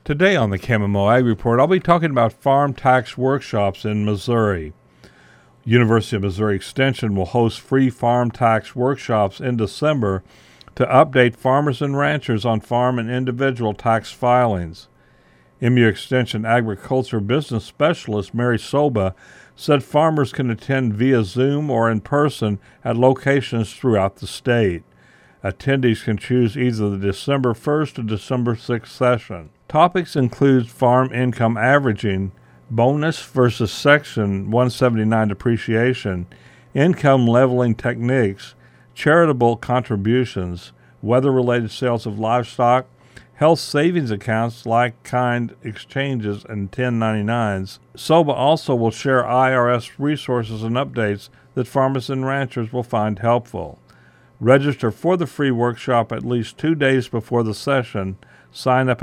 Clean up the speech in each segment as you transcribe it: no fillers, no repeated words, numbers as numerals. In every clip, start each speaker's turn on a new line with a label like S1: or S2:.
S1: Today on the KMMO Ag Report, I'll be talking about farm tax workshops in Missouri. University of Missouri Extension will host free farm tax workshops in December to update farmers and ranchers on farm and individual tax filings. MU Extension Agriculture Business Specialist Mary Soba said farmers can attend via Zoom or in person at locations throughout the state. Attendees can choose either the December 1st or December 6th session. Topics include farm income averaging, bonus versus Section 179 depreciation, income leveling techniques, charitable contributions, weather-related sales of livestock, health savings accounts, like-kind exchanges, and 1099s. SOBA also will share IRS resources and updates that farmers and ranchers will find helpful. Register for the free workshop at least 2 days before the session. Sign up at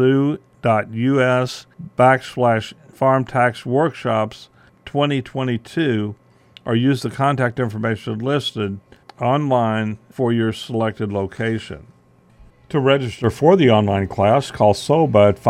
S1: mizzou.us/farmtaxworkshops2022 or use the contact information listed online for your selected location. To register for the online class, call SOBA at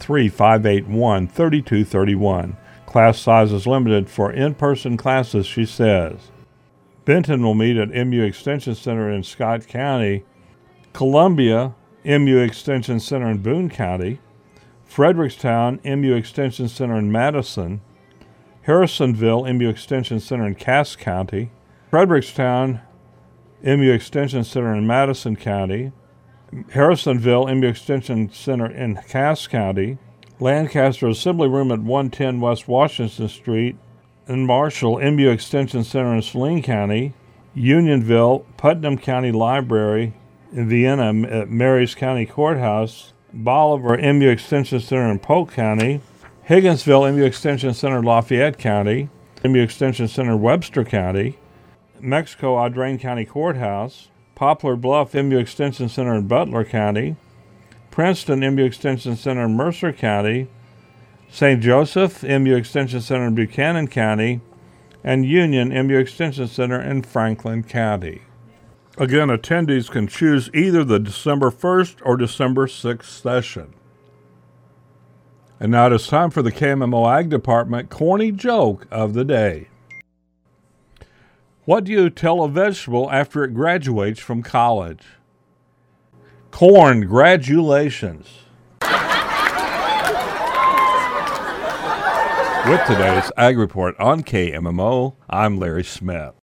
S1: 573-581-3231. Class size is limited for in-person classes, she says. Benton will meet at MU Extension Center in Scott County, Columbia, MU Extension Center in Boone County, Frederickstown, MU Extension Center in Madison, Harrisonville, MU Extension Center in Cass County, Frederickstown, MU Extension Center in Madison County, Harrisonville, MU Extension Center in Cass County, Lancaster Assembly Room at 110 West Washington Street, and Marshall, MU Extension Center in Saline County, Unionville, Putnam County Library, in Vienna at Mary's County Courthouse, Bolivar, MU Extension Center in Polk County, Higginsville, MU Extension Center in Lafayette County, MU Extension Center in Webster County, Mexico, Audrain County Courthouse, Poplar Bluff, MU Extension Center in Butler County, Princeton, MU Extension Center in Mercer County, St. Joseph, MU Extension Center in Buchanan County, and Union, MU Extension Center in Franklin County. Again, attendees can choose either the December 1st or December 6th session. And now it is time for the KMMO Ag Department corny joke of the day. What do you tell a vegetable after it graduates from college? Corn-gratulations. With today's Ag Report on KMMO, I'm Larry Smith.